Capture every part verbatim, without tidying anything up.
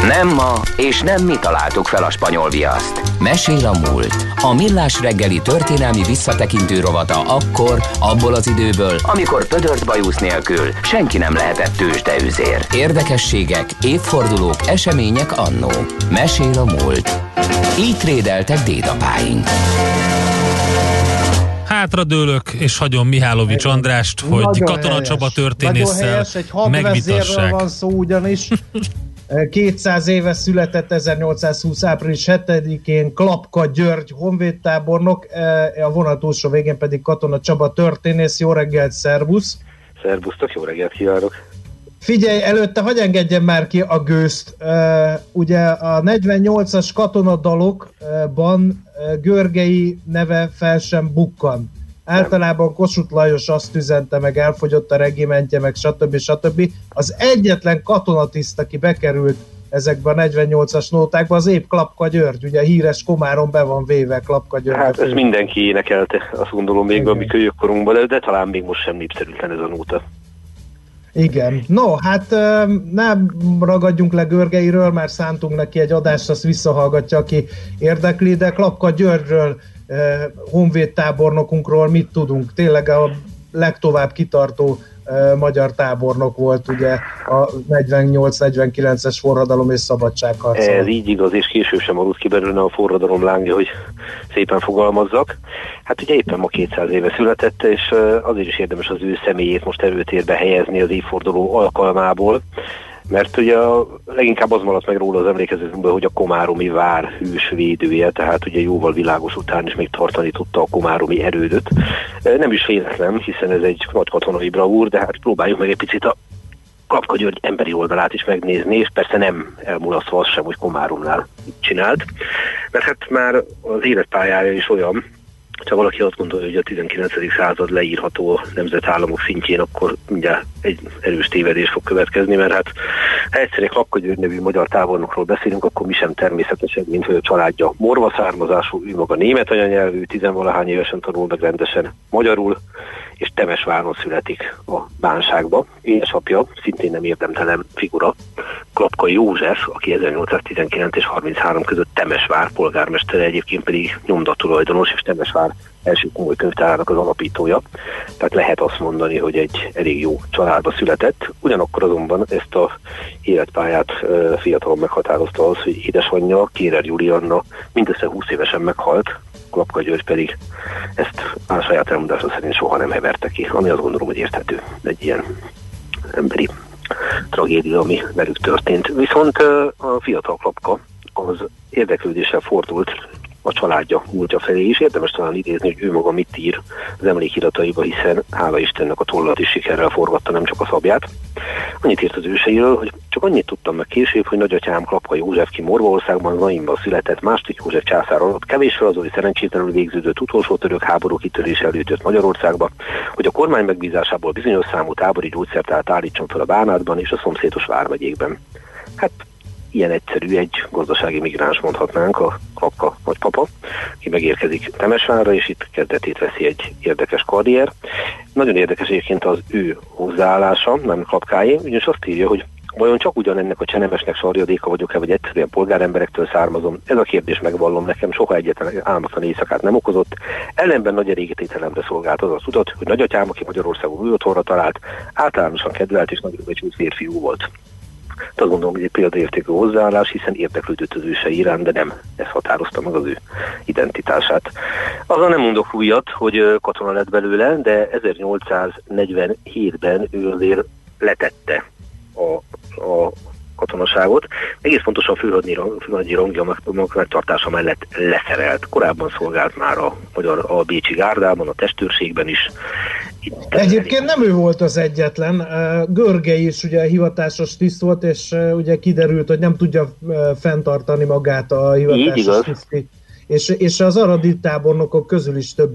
Nem ma, és nem mi találtuk fel a spanyol viaszt. Mesél a múlt. A Millás reggeli történelmi visszatekintő rovata akkor, abból az időből, amikor pödört bajusz nélkül senki nem lehetett tőzsdeüzér. Érdekességek, évfordulók, események annó. Mesél a múlt. Így trédeltek dédapáink. Hátradőlök, és hagyom Mihálovics Andrást, hogy Nagyon Katona helyes. Csaba történésszel helyes, egy hadvezérről megvitassák. van szó ugyanis. kétszáz éve született ezernyolcszázhúsz. április hetedikén Klapka György honvédtábornok, a vonal túlsó végén pedig Katona Csaba történész. Jó reggelt, szervusz! Szervusztok, jó reggelt kívánok! Figyelj, előtte hagyj engedjem már ki a gőzt. Uh, ugye a negyvennyolcas katonadalokban uh, Görgei neve fel sem bukkan. Általában Kossuth Lajos azt üzente, meg elfogyott a regimentje, meg stb. stb. Az egyetlen katonatiszt, aki bekerült ezekben a negyvennyolcas nótákban, az épp Klapka György. Ugye a híres Komáron be van véve Klapka György. Hát ez mindenki énekelte, azt gondolom még a mi kölyökkorunkban, de talán még most sem népszerűtlen ez a nóta. Igen. No, hát nem ragadjunk le Görgeiről, már szántunk neki egy adást, azt visszahallgatja, aki érdekli, de Klapka Györgyről, honvédtábornokunkról mit tudunk? Tényleg a legtovább kitartó magyar tábornok volt ugye a negyvennyolc negyvenkilences forradalom és szabadságharc. Ez így igaz, és később sem aludt ki belőle a forradalom lángja, hogy szépen fogalmazzak. Hát ugye éppen ma kétszáz éve született, és azért is érdemes az ő személyét most előtérbe helyezni az évforduló alkalmából, mert ugye leginkább az maradt meg róla az emlékezetünkben, hogy a komáromi vár hősvédője, tehát ugye jóval világos után is még tartani tudta a komáromi erődöt. Nem is véletlen, hiszen ez egy nagy katonai bravúr, de hát próbáljuk meg egy picit a Klapka György emberi oldalát is megnézni, és persze nem elmulasztva az sem, hogy Komáromnál csinált, mert hát már az életpályája is olyan, ha valaki azt gondolja, hogy a tizenkilencedik század leírható a nemzetállamok szintjén, akkor mindjárt egy erős tévedés fog következni, mert hát ha egyszerűen Klapka György nevű magyar tábornokról beszélünk, akkor mi sem természetesen, mint hogy a családja morva származású, ő maga német anyanyelvű, tizenvalahány évesen tanul meg rendesen magyarul, és Temesváron születik a Bánságba. Édesapja szintén nem érdemtelen figura, Klapka József, aki ezernyolcszáztizenkilenc és harminchárom között Temesvár polgármestere, egyébként pedig nyomdatulajdonos, és Temesvár első komoly könyvtárának az alapítója. Tehát lehet azt mondani, hogy egy elég jó családba született. Ugyanakkor azonban ezt a életpályát fiatalon meghatározta az, hogy édesanyja, Kérer Julianna mindössze húsz évesen meghalt, Klapka György pedig ezt a saját elmondása szerint soha nem heverte ki, ami azt gondolom, hogy érthető egy ilyen emberi tragédia, ami velük történt. Viszont a fiatal Klapka az érdeklődéssel fordult a családja múltja felé is. Érdemes talán idézni, hogy ő maga mit ír az emlékirataiba, hiszen hála Istennek a tollat is sikerrel forgatta, nem csak a szabját. Annyit írt az őseiről, hogy csak annyit tudtam meg később, hogy nagyatyám Klapka József ki Morvaországban, Zaimban született, második József császár alatt kevés feladói szerencsétlenül végződött utolsó török háború kitörése előtt jött Magyarországba, hogy a kormány megbízásából bizonyos számú tábori gyógyszertárat állítson fel a Bánátban és a szomszédos vármegyékben. Hát ilyen egyszerű egy gazdasági migráns, mondhatnánk, a Klapka nagypapa, aki megérkezik Temesvárra, és itt kezdetét veszi egy érdekes karrier. Nagyon érdekes egyébként az ő hozzáállása, nem Klapkáé, ugyanis azt írja, hogy vajon csak ugyanennek a csenemesnek sarjadéka vagyok-e, vagy egyszerűen polgáremberektől származom? Ez a kérdés, megvallom, nekem soha egyetlen álmatlan éjszakát nem okozott. Ellenben nagy elégetételemre szolgált az a tudat, hogy nagyatyám, aki Magyarországon új otthonra talált, általánosan kedvelt és nagyon becsült férfiú volt. Azt gondolom, hogy egy példaértékű hozzáállás, hiszen érdeklődött az ősei iránt, de nem ez határozta meg az ő identitását. Azzal nem mondok újat, hogy katona lett belőle, de ezernyolcszáznegyvenhétben ő azért letette a, a katonaságot. Egész pontosan a főhadnagyi rangja megtartása mellett leszerelt. Korábban szolgált már a, magyar, a bécsi gárdában, a testőrségben is. Itt Egyébként nem ő volt az egyetlen. Görgei is ugye hivatásos tiszt volt, és ugye kiderült, hogy nem tudja fenntartani magát a hivatásos tiszti. És, és az aradi tábornokok közül is többen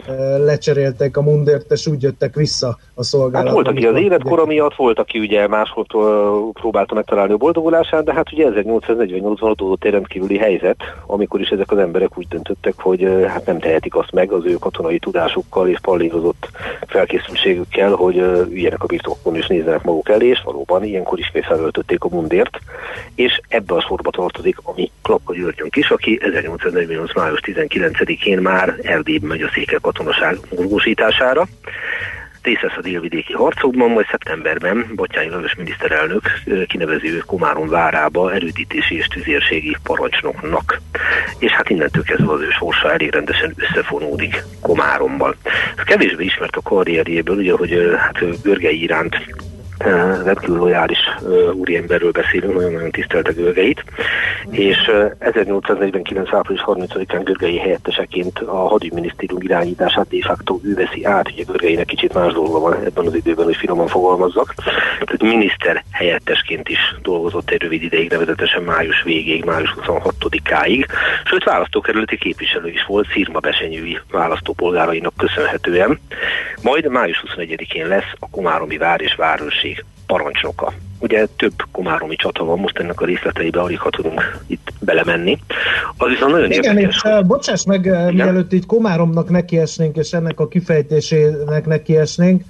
lecserélték a mundért, és úgy jöttek vissza a szolgálatba. Hát volt, aki az életkora miatt, volt, aki ugye máshol próbálta megtalálni a boldogulását, de hát ugye ezernyolcszáznegyvennyolcban adódott egy rendkívüli helyzet, amikor is ezek az emberek úgy döntöttek, hogy hát nem tehetik azt meg az ő katonai tudásukkal és pallírozott felkészültségükkel, hogy üljenek a birtokon és nézzenek maguk elé, és valóban ilyenkor ismét felöltötték a mundért, és ebbe a sorba tartozik a mi Klapka Györgyönk is, aki ezernyolcszáznegyvennyolc május tizenkilencedikén már Erdélybe megy a székely katonaság mozgósítására. Részt vesz a délvidéki harcokban, majd szeptemberben Batthyány Lajos miniszterelnök kinevezi őt Komárom várába erődítési és tüzérségi parancsnoknak. És hát innentől kezdve az ő sorsa elég rendesen összefonódik Komárommal. Ez kevésbé ismert a karrierjéből, ugye, hogy hát Görgei iránt rendkívül lojális uh, úriemberről beszélünk, nagyon-nagyon tisztelte Görgeit, és uh, ezernyolcszáznegyvenkilenc április harmincadikán Görgei helyetteseként a hadügyminisztérium irányítását de facto ő veszi át, ugye Görgeinek kicsit más dolga van ebben az időben, hogy finoman fogalmazzak, tehát miniszter helyettesként is dolgozott egy rövid ideig, nevezetesen május végéig, május huszonhatodikáig, sőt választókerületi képviselő is volt szirmabesenyői választópolgárainak köszönhetően, majd május huszonegyedikén lesz a komáromi vár és várőrség parancsnoka. Ugye több komáromi csata van, most ennek a részleteibe alig ha tudunk itt belemenni. Az viszont nagyon igen, érdekes. És hogy... bocsáss meg, igen? Mielőtt így Komáromnak nekiesnénk, és ennek a kifejtésének nekiesnénk,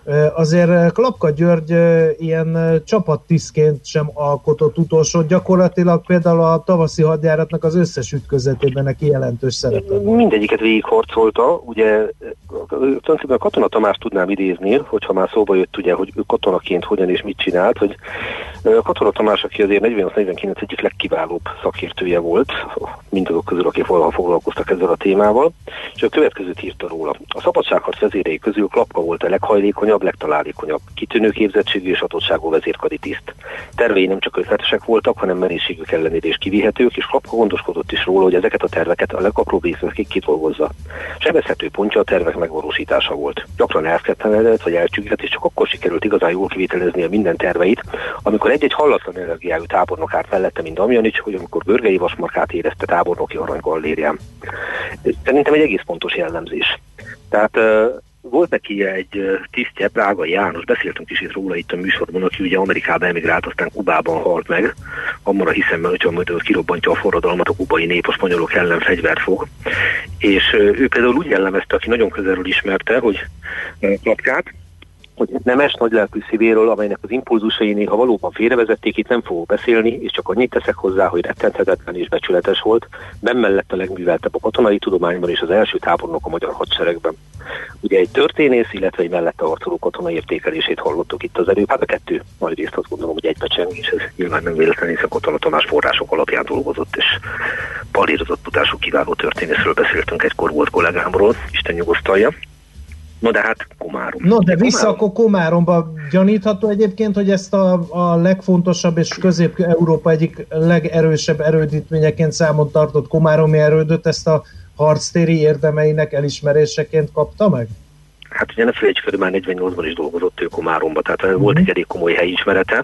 azért Klapka György ilyen csapattisztként sem alkotott utolsót, gyakorlatilag például a tavaszi hadjáratnak az összes ütközetében neki jelentős szerepe. Mindegyiket végigharcolta, ugye tulajdonképpen a Katona Tamást tudnám idézni, hogyha már szóba jött, ugye, hogy ő katonaként hogyan és mit csinált, hogy a Katona Tamás, aki azért negyvennyolc-negyvenkilenc egyik legkiválóbb szakértője volt, mindazok közül, akik valaha foglalkoztak ezzel a témával, és a következőt írta róla. A szabadságharc vezérei közül Klapka volt a leghajlékonyabb, legtalálékonyabb, kitűnő képzettségű és adottságú vezérkari tiszt. Tervei nem csak ötletesek voltak, hanem merészségük ellenére is kivihetők, és Klapka gondoskodott is róla, hogy ezeket a terveket a legapróbb részletekig kitolgozza. Sebezhető pontja a tervek megvalósítása volt. Gyakran elszketlenedett vagy elcsüggett, és csak akkor sikerült igazán jól kivitelezni a minden terveit, amikor egy-egy hallatlan energiájú tábornok állt mellette, mint Damjanics, hogy amikor Görgei vasmarkát érezte tábornoki aranygallérián. Szerintem egy egész pontos jellemzés. Tehát volt neki egy tisztje, Prágai János, beszéltünk is itt róla itt a műsorban, aki ugye Amerikába emigrált, aztán Kubában halt meg, abban a hiszemben, hogyha majd kirobbantja a forradalmat, a kubai nép a spanyolok ellen fegyvert fog. És ő például úgy jellemezte, aki nagyon közelről ismerte, hogy Klapkát, hogy nemes, nagylelkű szívéről, amelynek az impulzusai néha valóban félrevezették, itt nem fogok beszélni, és csak annyit teszek hozzá, hogy rettenthetetlen és becsületes volt, bennmellett a legműveltebb a katonai tudományban és az első tábornok a magyar hadseregben. Ugye egy történész, illetve egy mellette arcoló katonai értékelését hallottuk itt az előbb, hát a kettő nagy részt azt gondolom, hogy egybecseng, és ez nyilván nem véletlen, hiszen Katona Tamás források alapján dolgozott, és palírozott tudású kiváló történészről beszéltünk, egykor volt kollégámról, Isten nyugosztalja. No de hát Komárom. No de vissza Komárom. Akkor Komáromba gyanítható egyébként, hogy ezt a, a legfontosabb és Közép-Európa egyik legerősebb erődítményeként számon tartott komáromi erődöt, ezt a harctéri érdemeinek elismeréseként kapta meg? Hát ugye ne felejtsük, hogy már negyvennyolcban is dolgozott ő Komáromba, tehát mm-hmm. volt egy elég komoly helyismerete.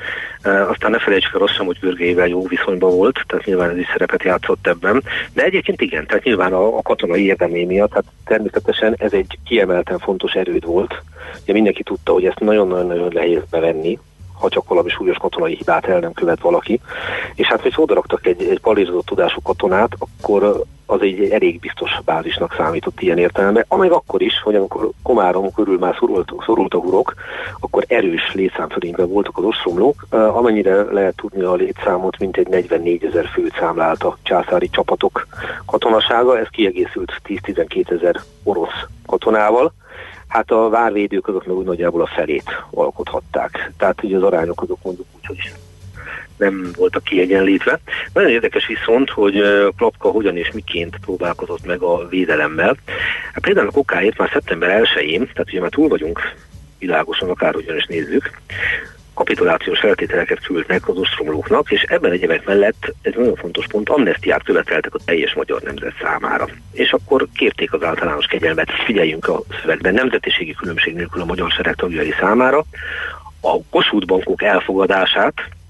Uh, aztán ne felejtsük el azt sem, hogy Görgeivel jó viszonyban volt, tehát nyilván ez is szerepet játszott ebben. De egyébként igen, tehát nyilván a, a katonai érdemé miatt, tehát természetesen ez egy kiemelten fontos erőd volt. Ugye mindenki tudta, hogy ezt nagyon-nagyon nehéz bevenni, ha csak valami súlyos katonai hibát el nem követ valaki. És hát, hogy odaraktak egy, egy palírozott tudású katonát, akkor az egy elég biztos bázisnak számított ilyen értelemben, amely akkor is, hogy amikor Komárom körül már szorult, szorult a hurok, akkor erős létszámfölényben voltak az ostromlók, amennyire lehet tudni a létszámot, mint egy negyvennégyezer főt számlált a császári csapatok katonasága, ez kiegészült tíz-tizenkétezer orosz katonával. Hát a várvédők azok meg úgy nagyjából a felét alkothatták. Tehát ugye az arányok azok mondjuk úgy, hogy nem voltak kiegyenlítve. Nagyon érdekes viszont, hogy Klapka hogyan és miként próbálkozott meg a védelemmel. Hát például a kokáért már szeptember elsején, tehát ugye már túl vagyunk világosan, akárhogyan is nézzük, kapitulációs feltételeket küldnek az ostromlóknak, és ebben egyebek mellett egy nagyon fontos pont, amnesztiát követeltek a teljes magyar nemzet számára. És akkor kérték az általános kegyelmet, figyeljünk a szövegben, nemzetiségi különbség nélkül a magyar sereg tagjai számára, a Kossuth bankok elfogadását,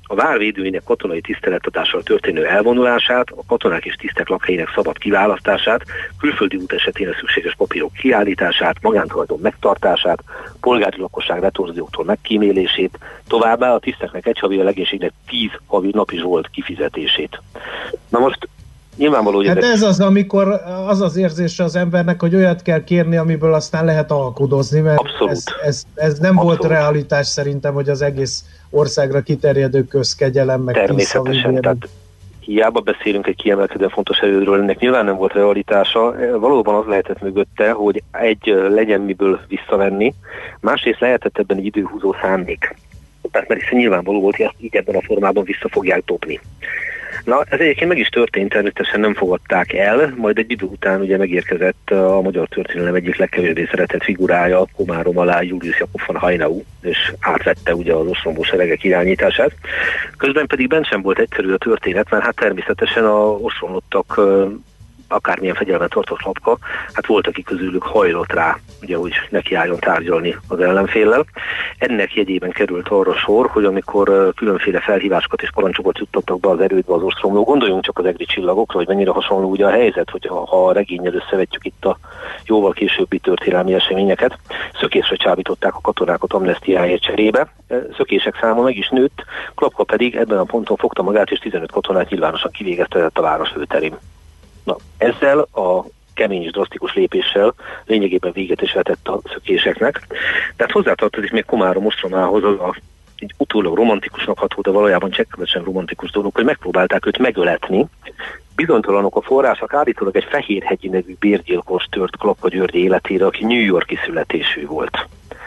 a várvédőinek katonai tiszteletadással történő elvonulását, a katonák és tisztek lakhelyének szabad kiválasztását, külföldi út esetén a szükséges papírok kiállítását, magántulajdon megtartását, polgári lakosság retorzióktól megkímélését, továbbá a tiszteknek egy havi, a legénységnek tíz havi napi zsolt kifizetését. Na most nyilvánvaló, hogy hát ezek... ez az, amikor az az érzése az embernek, hogy olyat kell kérni, amiből aztán lehet alkudozni, mert ez, ez, ez nem Abszolút. volt realitás szerintem, hogy az egész országra kiterjedő közkegyelem, meg természetesen, tehát hiába beszélünk egy kiemelkedően fontos erődről, ennek nyilván nem volt realitása, valóban az lehetett mögötte, hogy egy legyen miből visszavenni, másrészt lehetett ebben egy időhúzó szándék. Tehát mert hiszen nyilvánvaló volt, hogy ezt így ebben a formában vissza fogják dobni. Na, ez egyébként meg is történt, természetesen nem fogadták el, majd egy idő után ugye megérkezett a magyar történelem egyik legkevésbé szeretett figurája, Komárom alá Julius Jakob von Haynau, és átvette ugye az ostromló seregek irányítását. Közben pedig bent sem volt egyszerű a történet, mert hát természetesen a ostromlottak akármilyen fegyelmet tartott Lapka, hát volt, aki közülük hajlott rá, ugye, hogy nekiálljon tárgyalni az ellenféllel. Ennek jegyében került arra sor, hogy amikor különféle felhívásokat és parancsokat juttattak be az erődbe az ostromló, gondoljunk csak az egri csillagokra, hogy mennyire hasonló ugye a helyzet, hogy ha, ha a regénnyel összevetjük itt a jóval későbbi történelmi eseményeket, szökésre csábították a katonákat amnesztiáért cserébe. Szökések száma meg is nőtt, Klapka pedig ebben a ponton fogta magát, és tizenöt katonát nyilvánosan kivégeztetett a város főterén. Na, ezzel a kemény és drasztikus lépéssel lényegében véget is vetett a szökéseknek. Tehát hozzátartozik még Komárom ostromához az a egy utólag romantikusnak ható, de valójában csekkövesen romantikus dolog, hogy megpróbálták őt megöletni. Bizonytalanok a források, állítólag egy Fehérhegyi nevű bérgyilkos tört Klapka György életére, aki New York-i születésű volt.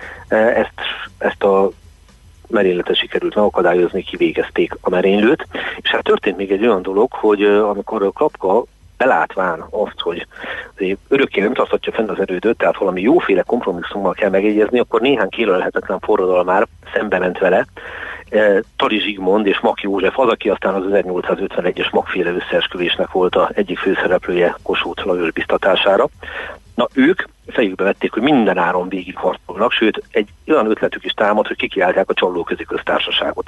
Ezt, ezt a merényletet sikerült megakadályozni, kivégezték a merénylőt, és hát történt még egy olyan dolog, hogy amikor Klapka belátván azt, hogy örökké nem tartatja fenn az erődöt, tehát valami jóféle kompromisszummal kell megegyezni, akkor néhány kérlelhetetlen forradalmár szembe ment vele, Tari Zsigmond és Mak József, az, aki aztán az ezernyolcszázötvenegyes Makféle összeesküvésnek volt a egyik főszereplője Kossuth Lajos biztatására. Na, ők fejükbe vették, hogy minden áron végig harcolnak, sőt, egy olyan ötletük is támad, hogy kikiáltják a Csallóközi Köztársaságot.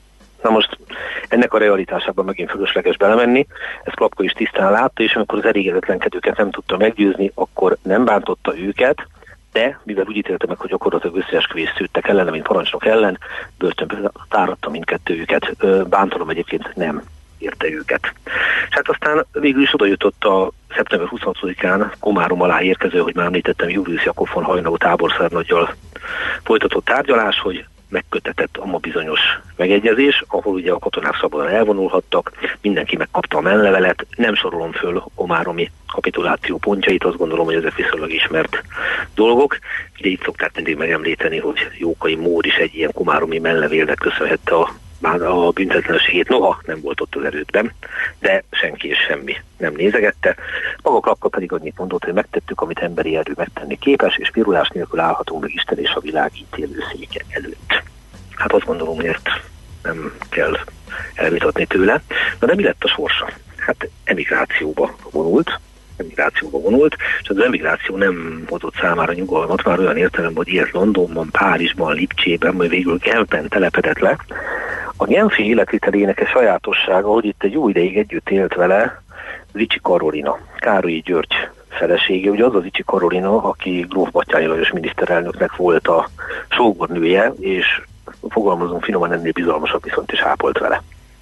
Na most ennek a realitásában megint fölösleges belemenni, ezt Klapka is tisztán látta, és amikor az elégedetlenkedőket nem tudta meggyőzni, akkor nem bántotta őket, de mivel úgy ítélte meg, hogy gyakorlatilag összeesküvést szűttek ellene, mint parancsnok ellen, börtönbe táradta mindkettőjüket, bántalom egyébként nem érte őket. És hát aztán végül is oda jutott a szeptember huszonhatodikán Komárom alá érkező, hogy már említettem, Julius Jakob von Haynau táborszárnaggyal folytatott tárgyalás, hogy megkötetett a ma bizonyos megegyezés, ahol ugye a katonák szabadon elvonulhattak, mindenki megkapta a menlevelet, nem sorolom föl komáromi kapituláció pontjait, azt gondolom, hogy ezek viszonylag ismert dolgok. Ugye itt szokták mindig megemlíteni, hogy Jókai Mór is egy ilyen komáromi menlevélnek köszönhette a a büntetlenségét, noha nem volt ott az erődben, de senki és semmi nem nézegette. Maga Klapka pedig annyit mondott, hogy megtettük, amit emberi erő megtenni képes, és pirulás nélkül állhatunk meg Isten és a világ ítélő széke előtt. Hát azt gondolom, hogy ezt nem kell elvitatni tőle. Na de mi lett a sorsa? Hát emigrációba vonult, emigrációba vonult, és az emigráció nem hozott számára nyugalmat, már olyan értelemben, hogy ilyet Londonban, Párizsban, Lipcsében, majd végül Genfben telepedett le. A genfi életvitelének egy sajátossága, hogy itt egy jó ideig együtt élt vele Zichy Karolina, Károlyi György felesége, ugye az a Zichy Karolina, aki Gróf Batthyány Lajos miniszterelnöknek volt a sógornője, és fogalmazunk finoman, ennél bizalmasabb viszont is ápolt vele.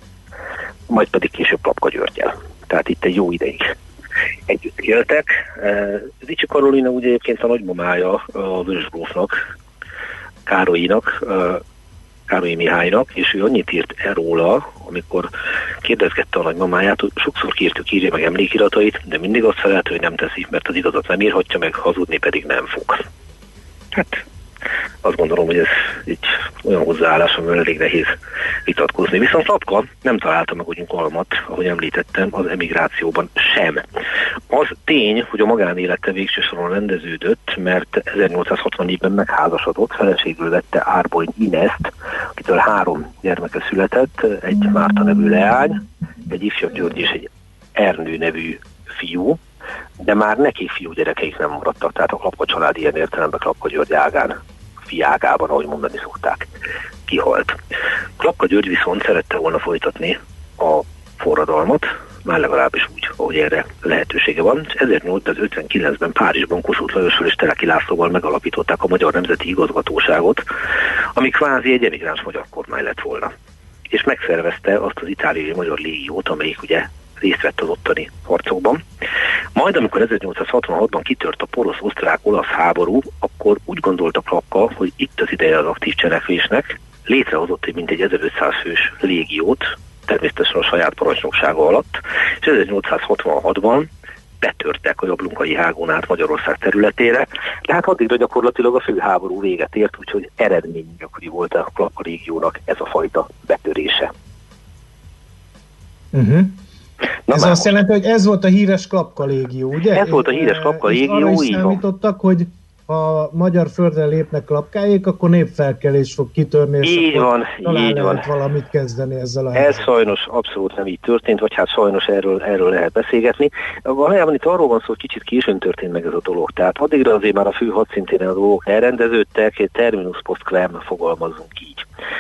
Majd pedig később Klapka Györggyel. Tehát itt egy jó ideig együtt éltek. Zichy Karolina ugye egyébként a nagymamája a Vörös grófnak, Károlyinak, Károlyi Mihálynak, és ő annyit írt el róla, amikor kérdezgette a nagymamáját, hogy sokszor kértük, írja meg emlékiratait, de mindig azt felelte, hogy nem teszi, mert az igazat nem írhatja meg, hazudni pedig nem fog. Hát azt gondolom, hogy ez egy olyan hozzáállás, amivel elég nehéz vitatkozni. Viszont Klapka nem találta meg a nyugalmat, ahogy említettem, az emigrációban sem. Az tény, hogy a magánélete végső soron rendeződött, mert ezernyolcszázhatvannégyben megházasodott, feleségül vette Árboly Ineszt, akitől három gyermeke született, egy Márta nevű leány, egy ifjabb György és egy Ernő nevű fiú, de már neki fiú gyerekeik nem maradtak, tehát a Klapka család ilyen értelemben Klapka György ágán, fiágában, ahogy mondani szokták. kihalt. Klapka György viszont szerette volna folytatni a forradalmat, már legalábbis úgy, ahogy erre lehetősége van. ezernyolcszázötvenkilencben Párizsban Kossuth Lajossal és Teleki Lászlóval megalapították a Magyar Nemzeti Igazgatóságot, ami kvázi egy emigráns magyar kormány lett volna. És megszervezte azt az itáliai magyar légiót, amelyik ugye részt vett az ottani harcokban. Majd, amikor ezernyolcszázhatvanhatban kitört a porosz-osztrák-olasz háború, akkor úgy gondolta Klapka, hogy itt az ideje az aktív cselekvésnek, létrehozott egy mintegy ezerötszáz fős légiót, természetesen a saját parancsnoksága alatt, és ezernyolcszázhatvanhatban betörtek a Jablunkai hágon át Magyarország területére, de hát addigra gyakorlatilag a főháború véget ért, úgyhogy eredmény gyakori volt a Klapka légiónak ez a fajta betörése. Uh-huh. Na ez azt most jelenti, hogy ez volt a híres Klapka légió, ugye? Ez volt a híres Klapka légió, így van. Számítottak, hogy ha magyar földre lépnek klapkáik, akkor népfelkelés fog kitörni, és így akkor van, talán így lehet van. valamit kezdeni ezzel a Ez helyzet. Sajnos abszolút nem így történt, vagy hát sajnos erről, erről lehet beszélgetni. Valójában itt arról van szó, hogy kicsit későn történt meg ez a dolog. Tehát addigra azért már a fő hadszintéren a dolgok elrendeződtek, egy terminus post quem fogalmazunk így.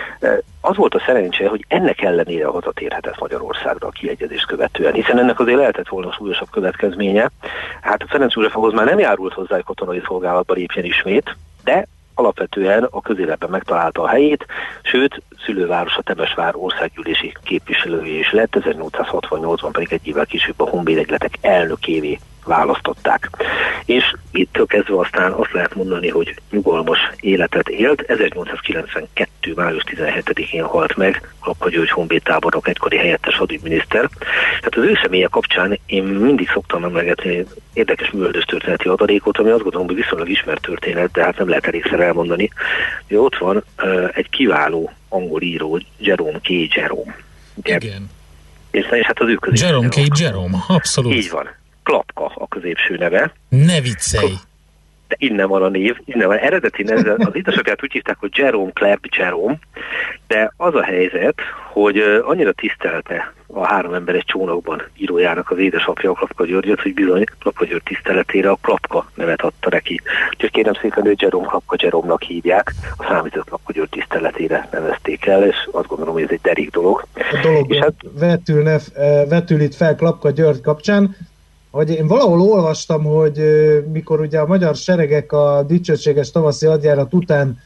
Az volt a szerencse, hogy ennek ellenére hazatérhetett Magyarországra a kiegyezést követően, hiszen ennek azért lehetett volna súlyosabb következménye. Hát a Ferenc József ahhoz már nem járult hozzá, hogy katonai szolgálatba lépjen ismét, de alapvetően a közéletben megtalálta a helyét, sőt, szülővárosa Temesvár országgyűlési képviselője is lett, ezernyolcszázhatvannyolcban pedig egy évvel később a honvédegyletek elnökévé választották. És ittől kezdve aztán azt lehet mondani, hogy nyugalmas életet élt. ezernyolcszázkilencvenkettő május tizenhetedikén halt meg Klapka György honvédtábornok, egykori helyettes hadügyminiszter. Tehát az ő személye kapcsán én mindig szoktam emlegetni érdekes műveldős történeti adalékot, ami azt gondolom, hogy viszonylag ismert történet, de hát nem lehet elégszer elmondani. Hogy ott van uh, egy kiváló angol író, Jerome K. Jerome. Igen. És, és hát az ő közé. Jerome K. Jerome, abszolút. Így van. Klapka a középső neve. Ne viccelj! De innen van a név, innen van. Eredeti neve, az édesapját úgy hívták, hogy Jerome Clapp Jerome, de az a helyzet, hogy annyira tisztelte a három ember egy csónakban írójának az édesapja a Klapka Györgyöt, hogy bizony Klapka György tiszteletére a Klapka nevet adta neki. Úgyhogy kérem szépen, hogy Jerome Klapka Jerome-nak hívják, a számított Klapka György tiszteletére nevezték el, és azt gondolom, hogy ez egy derék dolog. A dolog és hát, vetül, vetül itt fel Klapka György kapcsán, hogy én valahol olvastam, hogy mikor ugye a magyar seregek a dicsőséges tavaszi hadjárat után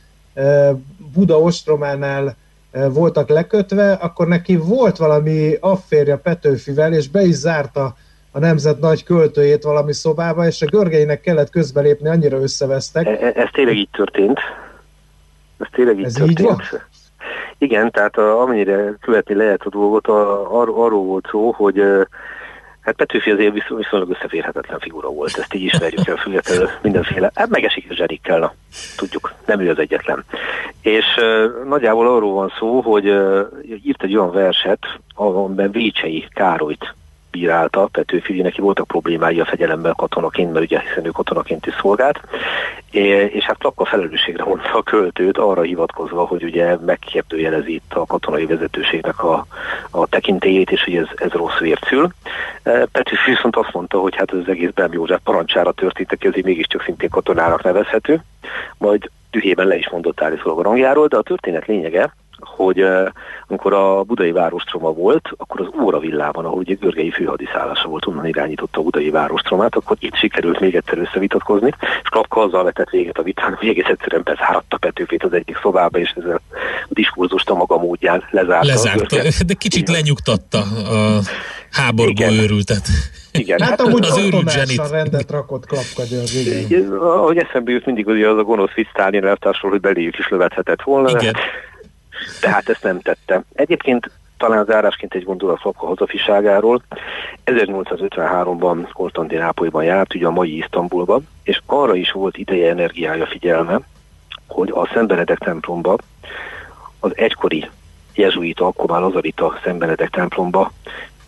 Buda ostrománál voltak lekötve, akkor neki volt valami afférje Petőfivel, és be is zárta a nemzet nagy költőjét valami szobába, és a Görgeinek kellett közbelépni, annyira összevesztek. Ez, ez tényleg így történt. Ez tényleg így ez történt. Így van? Igen, tehát a, amennyire követni lehet a dolgot, a, ar, arról volt szó, hogy hát Petőfi azért viszonylag összeférhetetlen figura volt, ezt így ismerjük el függetlenül mindenféle, hát megesik a zserikkel, na, tudjuk, nem ő az egyetlen. És uh, nagyjából arról van szó, hogy uh, írt egy olyan verset, amiben Vécsei Károlyt bírálta Petőfi, neki voltak problémái a fegyelemmel katonaként, mert ugye hiszen ő katonaként is szolgált, és hát Klapka felelősségre mondta a költőt, arra hivatkozva, hogy ugye megkérdőjelezi itt a katonai vezetőségnek a, a tekintélyét, és hogy ez, ez rossz vért szül. Petőfi viszont azt mondta, hogy hát ez az egész Bem József parancsára történt, aki azért mégiscsak szintén katonának nevezhető, majd dühében le is mondott állítólag a rangjáról, de a történet lényege, hogy uh, amikor a budai várostroma volt, akkor az óravillában, ahol ugye Görgei főhadiszállása volt, onnan irányította a budai várostromát, akkor itt sikerült még egyszer összevitatkozni, és Klapka azzal vetett véget a vitán, hogy egész egyszerűen bezáratta Petőfit az egyik szobába, és ezzel a diskurzust a maga módján lezárta. Lezárta, de kicsit igen. Lenyugtatta a háborgó igen. őrültet. Igen, hát, hát amúgy otthonásra rendet rakott Klapka György. Ahogy eszembe jut mindig az a gonosz vicc Sztálin elvtársról, hogy beléjük is lövethetett volna. Igen. Tehát ezt nem tette. Egyébként talán zárásként egy gondolat Klapka hazafiságáról. ezernyolcszázötvenháromban Konstantinápolyban járt, ugye a mai Isztambulban, és arra is volt ideje, energiája, figyelme, hogy a Szent Benedek templomba, az egykori jezsuita, akkor már lazarita Szent Benedek templomba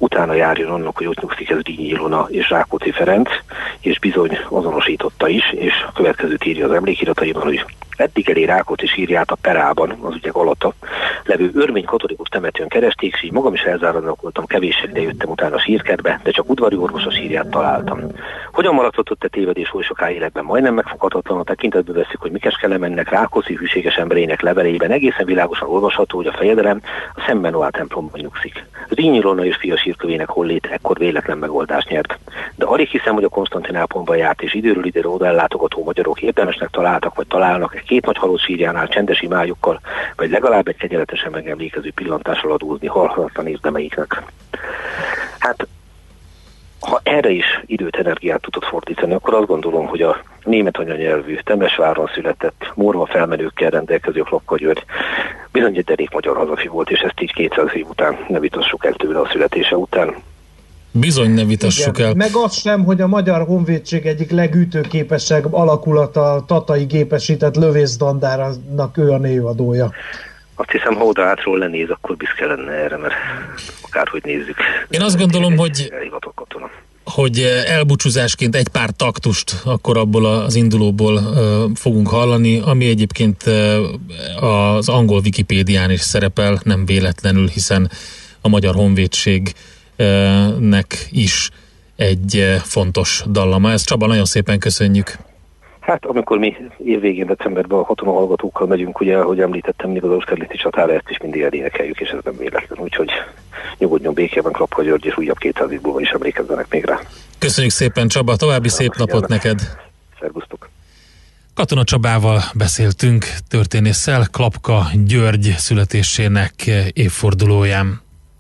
utána járjon annak, hogy ott nyugszik ez Dínyi Ilona és Rákóczi Ferenc, és bizony azonosította is, és a következőt írja az emlékirataiban, hogy eddig elé Rákóczi sírját a Perában, az ugye Galata, levő örmény katolikus temetőn keresték, és így magam is elzáradnak voltam, kevéssel ide jöttem utána a sírkertbe, de csak udvari orvos a sírját találtam. Hogyan maradtott ott a tévedés oly soká életben? Majdnem megfoghatatlan, a tekintetbe veszik, hogy Mikes Kelemennek, Rákóczi hűséges emberének levelében egészen világosan olvasható, hogy a fejedelem a Szent Benoá templomban nyugszik. Dínyi Ilona és fia sírkövének hollét ekkor véletlen megoldást nyert. De alig hiszem, hogy a Konstantinápolban járt és időről időre oda ellátogató magyarok érdemesnek találtak vagy találnak egy két nagy halott sírjánál csendes imájukkal, vagy legalább egy kegyeletesen megemlékező pillantással adózni halhatatlan érdemeiknek. Hát, ha erre is időt, energiát tudott fordítani, akkor azt gondolom, hogy a német anyanyelvű, Temesváron született, morva felmenőkkel rendelkező Klapka György bizony egy derék magyar hazafi volt, és ezt így kétszáz év után ne vitassuk el tőle a születése után. Bizony ne vitassuk Igen. el. Meg az sem, hogy a Magyar Honvédség egyik legütőképesebb alakulata, a tatai gépesített lövészdandárának ő a névadója. Azt hiszem, ha oda átról lenéz, akkor büszke lenne erre, mert akárhogy nézzük. Én azt gondolom, hogy, hogy elbúcsúzásként egy pár taktust akkor abból az indulóból uh, fogunk hallani, ami egyébként uh, az angol Wikipédián is szerepel, nem véletlenül, hiszen a Magyar Honvédségnek is egy fontos dallama. Ezt Csaba, nagyon szépen köszönjük. Hát, amikor mi évvégén decemberben a katonahallgatókkal megyünk, ugye, ahogy említettem, mindig az Austerlitzi csatára, ezt is mindig elénekeljük, és ez nem véletlen. Úgyhogy nyugodjon békében Klapka György, és újabb kétszáz év múlva is emlékezzenek még rá. Köszönjük szépen, Csaba, további szép napot neked! Szervusztok! Katona Csabával beszéltünk, történésszel, Klapka György születésének évfordulóján.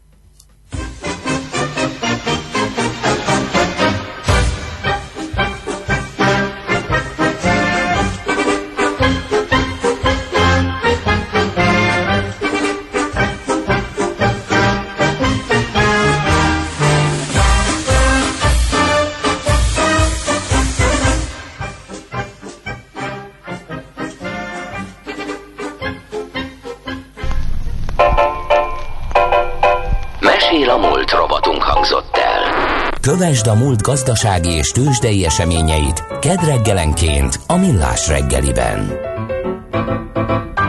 Kövesd a múlt gazdasági és tőzsdei eseményeit kedd reggelenként a Millás reggeliben.